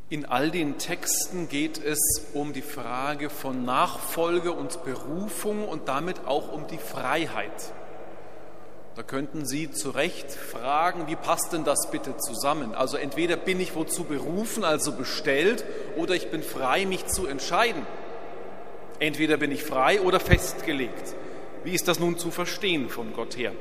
In all den Texten geht es um die Frage von Nachfolge und Berufung und damit auch um die Freiheit. Da könnten Sie zu Recht fragen, wie passt denn das bitte zusammen? Also entweder bin ich wozu berufen, also bestellt, oder ich bin frei, mich zu entscheiden. Entweder bin ich frei oder festgelegt. Wie ist das nun zu verstehen von Gott her?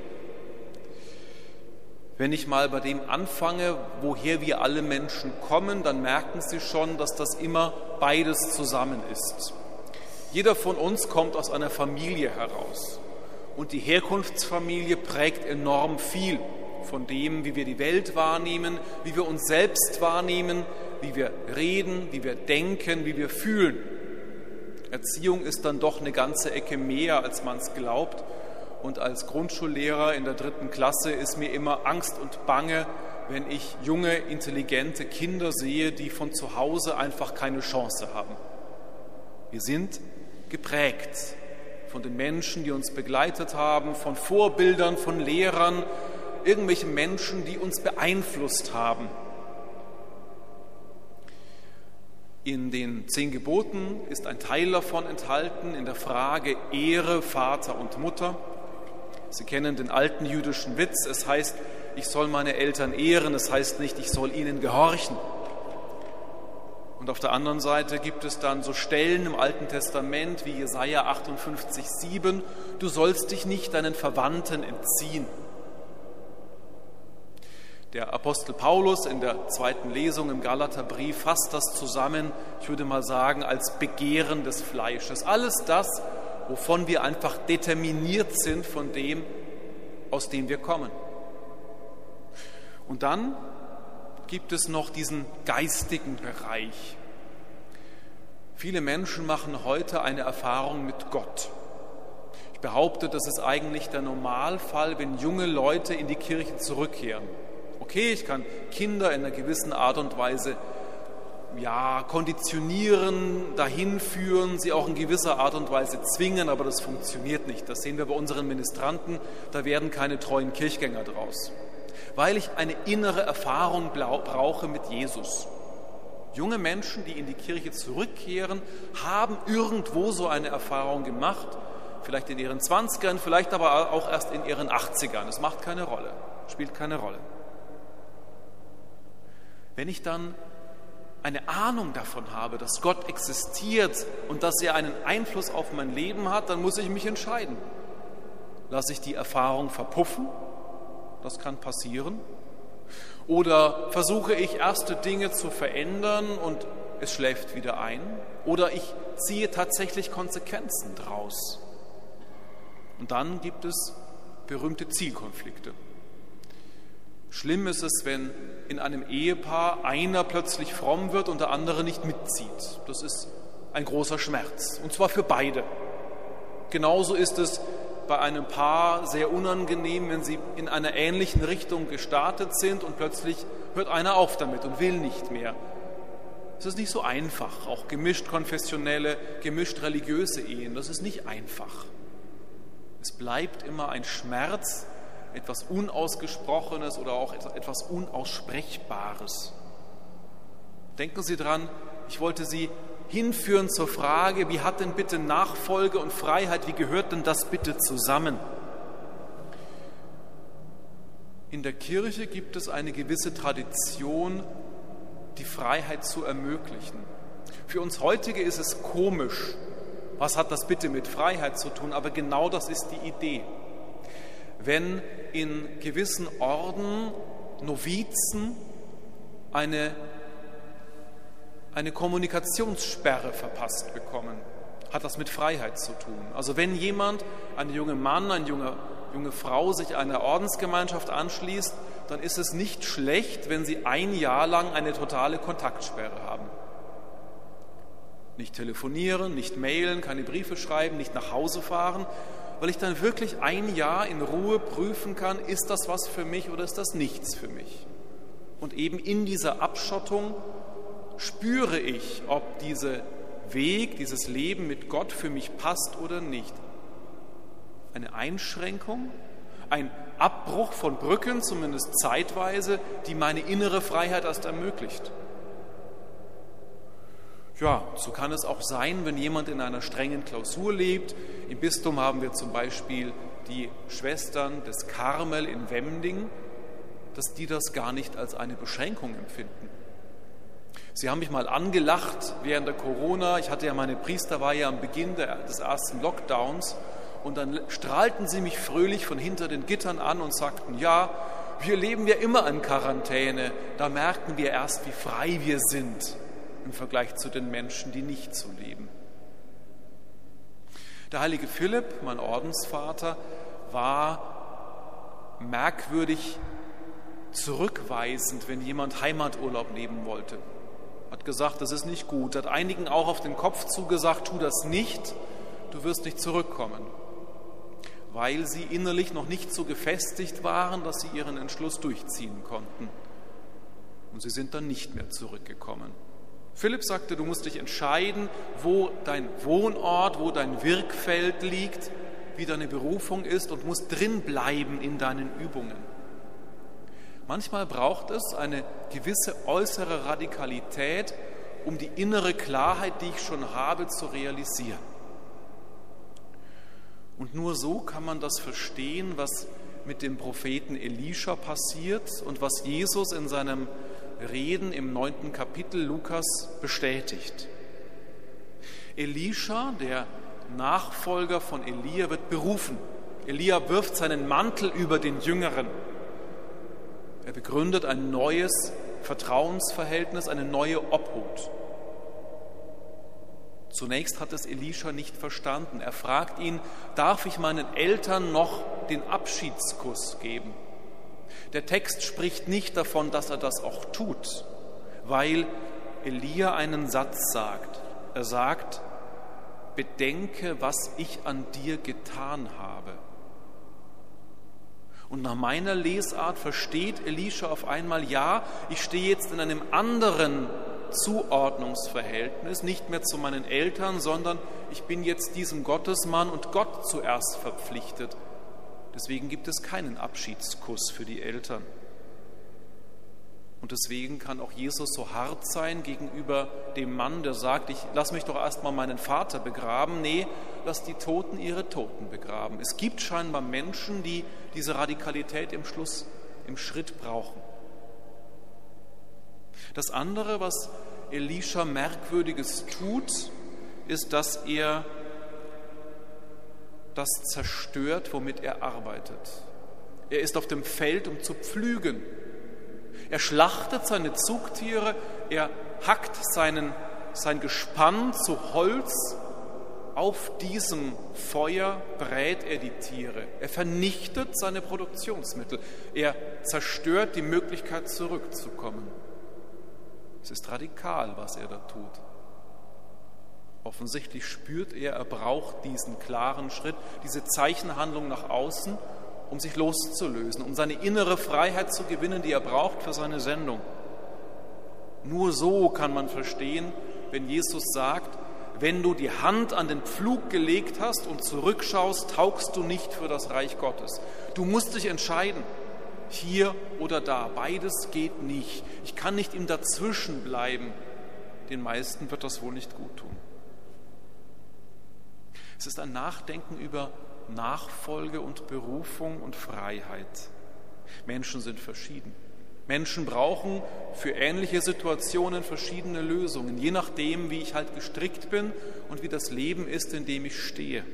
Wenn ich mal bei dem anfange, woher wir alle Menschen kommen, dann merken Sie schon, dass das immer beides zusammen ist. Jeder von uns kommt aus einer Familie heraus. Und die Herkunftsfamilie prägt enorm viel von dem, wie wir die Welt wahrnehmen, wie wir uns selbst wahrnehmen, wie wir reden, wie wir denken, wie wir fühlen. Erziehung ist dann doch eine ganze Ecke mehr, als man es glaubt. Und als Grundschullehrer in der 3. Klasse ist mir immer Angst und Bange, wenn ich junge, intelligente Kinder sehe, die von zu Hause einfach keine Chance haben. Wir sind geprägt von den Menschen, die uns begleitet haben, von Vorbildern, von Lehrern, irgendwelchen Menschen, die uns beeinflusst haben. In den 10 Geboten ist ein Teil davon enthalten, in der Frage Ehre Vater und Mutter. Sie kennen den alten jüdischen Witz, es heißt, ich soll meine Eltern ehren, es heißt nicht, ich soll ihnen gehorchen. Und auf der anderen Seite gibt es dann so Stellen im Alten Testament wie Jesaja 58,7, du sollst dich nicht deinen Verwandten entziehen. Der Apostel Paulus in der 2. Lesung im Galaterbrief fasst das zusammen, ich würde mal sagen, als Begehren des Fleisches. Alles das, wovon wir einfach determiniert sind von dem, aus dem wir kommen. Und dann gibt es noch diesen geistigen Bereich. Viele Menschen machen heute eine Erfahrung mit Gott. Ich behaupte, das ist eigentlich der Normalfall, wenn junge Leute in die Kirche zurückkehren. Okay, ich kann Kinder in einer gewissen Art und Weise konditionieren, dahin führen, sie auch in gewisser Art und Weise zwingen, aber das funktioniert nicht. Das sehen wir bei unseren Ministranten, da werden keine treuen Kirchgänger draus. Weil ich eine innere Erfahrung brauche mit Jesus. Junge Menschen, die in die Kirche zurückkehren, haben irgendwo so eine Erfahrung gemacht, vielleicht in ihren 20ern, vielleicht aber auch erst in ihren 80ern. Es macht keine Rolle, spielt keine Rolle. Wenn ich dann eine Ahnung davon habe, dass Gott existiert und dass er einen Einfluss auf mein Leben hat, dann muss ich mich entscheiden. Lasse ich die Erfahrung verpuffen? Das kann passieren. Oder versuche ich erste Dinge zu verändern und es schläft wieder ein? Oder ich ziehe tatsächlich Konsequenzen draus? Und dann gibt es berühmte Zielkonflikte. Schlimm ist es, wenn in einem Ehepaar einer plötzlich fromm wird und der andere nicht mitzieht. Das ist ein großer Schmerz, und zwar für beide. Genauso ist es bei einem Paar sehr unangenehm, wenn sie in einer ähnlichen Richtung gestartet sind und plötzlich hört einer auf damit und will nicht mehr. Es ist nicht so einfach, auch gemischt konfessionelle, gemischt religiöse Ehen, das ist nicht einfach. Es bleibt immer ein Schmerz, etwas Unausgesprochenes oder auch etwas Unaussprechbares. Denken Sie dran, ich wollte Sie hinführen zur Frage, wie hat denn bitte Nachfolge und Freiheit, wie gehört denn das bitte zusammen? In der Kirche gibt es eine gewisse Tradition, die Freiheit zu ermöglichen. Für uns heutige ist es komisch, was hat das bitte mit Freiheit zu tun, aber genau das ist die Idee. Wenn in gewissen Orden Novizen eine Kommunikationssperre verpasst bekommen, hat das mit Freiheit zu tun. Also wenn jemand, ein junger Mann, eine junge Frau sich einer Ordensgemeinschaft anschließt, dann ist es nicht schlecht, wenn sie 1 Jahr lang eine totale Kontaktsperre haben. Nicht telefonieren, nicht mailen, keine Briefe schreiben, nicht nach Hause fahren, weil ich dann wirklich 1 Jahr in Ruhe prüfen kann, ist das was für mich oder ist das nichts für mich? Und eben in dieser Abschottung spüre ich, ob dieser Weg, dieses Leben mit Gott für mich passt oder nicht. Eine Einschränkung, ein Abbruch von Brücken, zumindest zeitweise, die meine innere Freiheit erst ermöglicht. Ja, so kann es auch sein, wenn jemand in einer strengen Klausur lebt. Im Bistum haben wir zum Beispiel die Schwestern des Karmel in Wemding, dass die das gar nicht als eine Beschränkung empfinden. Sie haben mich mal angelacht während der Corona. Ich hatte ja meine Priesterweihe am Beginn des ersten Lockdowns und dann strahlten sie mich fröhlich von hinter den Gittern an und sagten, ja, wir leben ja immer in Quarantäne. Da merken wir erst, wie frei wir sind im Vergleich zu den Menschen, die nicht so leben. Der heilige Philipp, mein Ordensvater, war merkwürdig zurückweisend, wenn jemand Heimaturlaub nehmen wollte. Hat gesagt, das ist nicht gut. Hat einigen auch auf den Kopf zugesagt, tu das nicht, du wirst nicht zurückkommen. Weil sie innerlich noch nicht so gefestigt waren, dass sie ihren Entschluss durchziehen konnten. Und sie sind dann nicht mehr zurückgekommen. Philipp sagte, du musst dich entscheiden, wo dein Wohnort, wo dein Wirkfeld liegt, wie deine Berufung ist und musst drin bleiben in deinen Übungen. Manchmal braucht es eine gewisse äußere Radikalität, um die innere Klarheit, die ich schon habe, zu realisieren. Und nur so kann man das verstehen, was mit dem Propheten Elisha passiert und was Jesus in seinem Reden im 9. Kapitel Lukas bestätigt. Elisha, der Nachfolger von Elia, wird berufen. Elia wirft seinen Mantel über den Jüngeren. Er begründet ein neues Vertrauensverhältnis, eine neue Obhut. Zunächst hat es Elisha nicht verstanden. Er fragt ihn, darf ich meinen Eltern noch den Abschiedskuss geben? Der Text spricht nicht davon, dass er das auch tut, weil Elia einen Satz sagt. Er sagt, bedenke, was ich an dir getan habe. Und nach meiner Lesart versteht Elisha auf einmal, ja, ich stehe jetzt in einem anderen Zuordnungsverhältnis, nicht mehr zu meinen Eltern, sondern ich bin jetzt diesem Gottesmann und Gott zuerst verpflichtet. Deswegen gibt es keinen Abschiedskuss für die Eltern. Und deswegen kann auch Jesus so hart sein gegenüber dem Mann, der sagt, ich lass mich doch erstmal meinen Vater begraben. Nee, lass die Toten ihre Toten begraben. Es gibt scheinbar Menschen, die diese Radikalität im Schritt brauchen. Das andere, was Elisha Merkwürdiges tut, ist, dass er das zerstört, womit er arbeitet. Er ist auf dem Feld, um zu pflügen. Er schlachtet seine Zugtiere, er hackt sein Gespann zu Holz. Auf diesem Feuer brät er die Tiere. Er vernichtet seine Produktionsmittel. Er zerstört die Möglichkeit, zurückzukommen. Es ist radikal, was er da tut. Offensichtlich spürt er braucht diesen klaren Schritt, diese Zeichenhandlung nach außen, um sich loszulösen, um seine innere Freiheit zu gewinnen, die er braucht für seine Sendung. Nur so kann man verstehen, wenn Jesus sagt, wenn du die Hand an den Pflug gelegt hast und zurückschaust, taugst du nicht für das Reich Gottes. Du musst dich entscheiden, hier oder da. Beides geht nicht. Ich kann nicht im Dazwischen bleiben. Den meisten wird das wohl nicht gut tun. Es ist ein Nachdenken über Nachfolge und Berufung und Freiheit. Menschen sind verschieden. Menschen brauchen für ähnliche Situationen verschiedene Lösungen, je nachdem, wie ich halt gestrickt bin und wie das Leben ist, in dem ich stehe.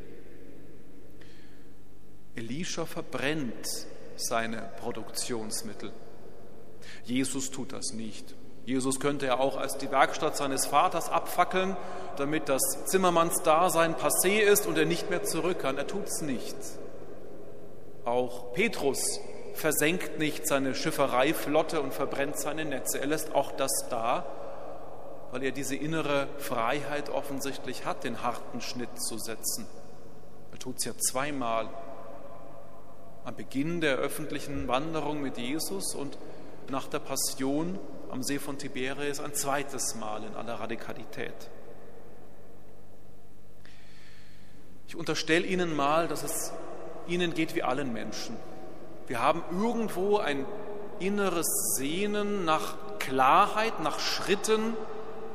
Elisha verbrennt seine Produktionsmittel. Jesus tut das nicht. Jesus könnte ja auch als die Werkstatt seines Vaters abfackeln, damit das Zimmermannsdasein passé ist und er nicht mehr zurück kann. Er tut es nicht. Auch Petrus versenkt nicht seine Schiffereiflotte und verbrennt seine Netze. Er lässt auch das da, weil er diese innere Freiheit offensichtlich hat, den harten Schnitt zu setzen. Er tut es ja zweimal. Am Beginn der öffentlichen Wanderung mit Jesus und nach der Passion am See von Tiberias ein zweites Mal in aller Radikalität. Ich unterstelle Ihnen mal, dass es Ihnen geht wie allen Menschen. Wir haben irgendwo ein inneres Sehnen nach Klarheit, nach Schritten,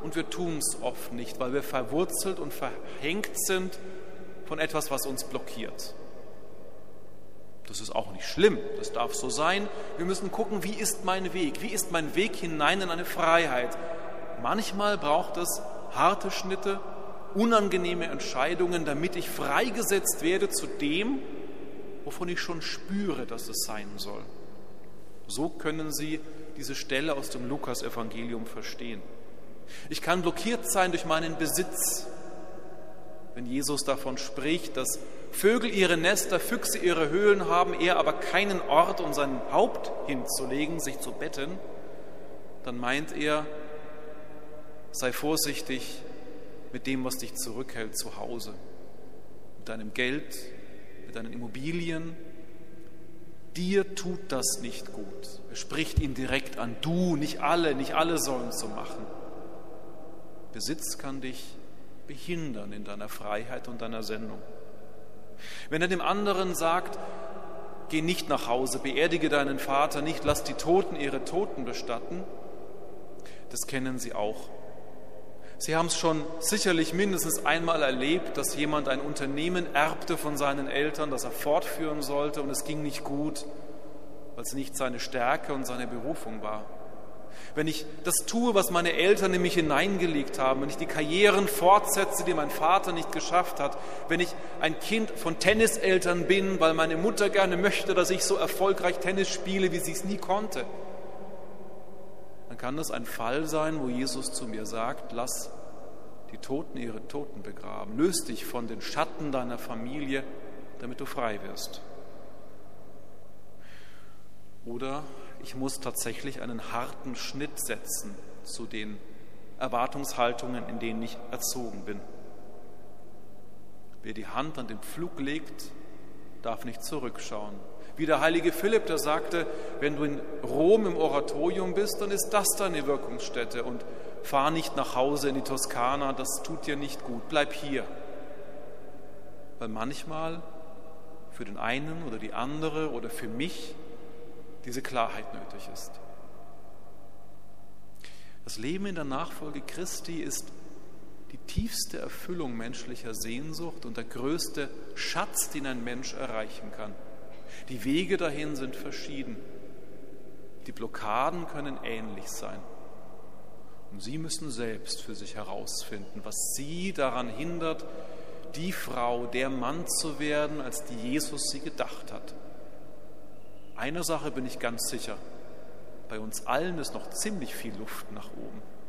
und wir tun es oft nicht, weil wir verwurzelt und verhängt sind von etwas, was uns blockiert. Das ist auch nicht schlimm, das darf so sein. Wir müssen gucken, wie ist mein Weg? Wie ist mein Weg hinein in eine Freiheit? Manchmal braucht es harte Schnitte, unangenehme Entscheidungen, damit ich freigesetzt werde zu dem, wovon ich schon spüre, dass es sein soll. So können Sie diese Stelle aus dem Lukas-Evangelium verstehen. Ich kann blockiert sein durch meinen Besitz. Wenn Jesus davon spricht, dass Vögel ihre Nester, Füchse ihre Höhlen haben, er aber keinen Ort, um sein Haupt hinzulegen, sich zu betten, dann meint er, sei vorsichtig mit dem, was dich zurückhält zu Hause, mit deinem Geld, mit deinen Immobilien. Dir tut das nicht gut. Er spricht ihn direkt an. Du, nicht alle sollen es so machen. Besitz kann dich behindern in deiner Freiheit und deiner Sendung. Wenn er dem anderen sagt, geh nicht nach Hause, beerdige deinen Vater nicht, lass die Toten ihre Toten bestatten, das kennen Sie auch. Sie haben es schon sicherlich mindestens einmal erlebt, dass jemand ein Unternehmen erbte von seinen Eltern, das er fortführen sollte, und es ging nicht gut, weil es nicht seine Stärke und seine Berufung war. Wenn ich das tue, was meine Eltern in mich hineingelegt haben, wenn ich die Karrieren fortsetze, die mein Vater nicht geschafft hat, wenn ich ein Kind von Tenniseltern bin, weil meine Mutter gerne möchte, dass ich so erfolgreich Tennis spiele, wie sie es nie konnte, dann kann das ein Fall sein, wo Jesus zu mir sagt, lass die Toten ihre Toten begraben, löse dich von den Schatten deiner Familie, damit du frei wirst. Oder ich muss tatsächlich einen harten Schnitt setzen zu den Erwartungshaltungen, in denen ich erzogen bin. Wer die Hand an den Pflug legt, darf nicht zurückschauen. Wie der heilige Philipp, der sagte, wenn du in Rom im Oratorium bist, dann ist das deine Wirkungsstätte und fahr nicht nach Hause in die Toskana, das tut dir nicht gut, bleib hier. Weil manchmal für den einen oder die andere oder für mich diese Klarheit nötig ist. Das Leben in der Nachfolge Christi ist die tiefste Erfüllung menschlicher Sehnsucht und der größte Schatz, den ein Mensch erreichen kann. Die Wege dahin sind verschieden. Die Blockaden können ähnlich sein. Und Sie müssen selbst für sich herausfinden, was Sie daran hindert, die Frau, der Mann zu werden, als die Jesus sie gedacht hat. Einer Sache bin ich ganz sicher, bei uns allen ist noch ziemlich viel Luft nach oben.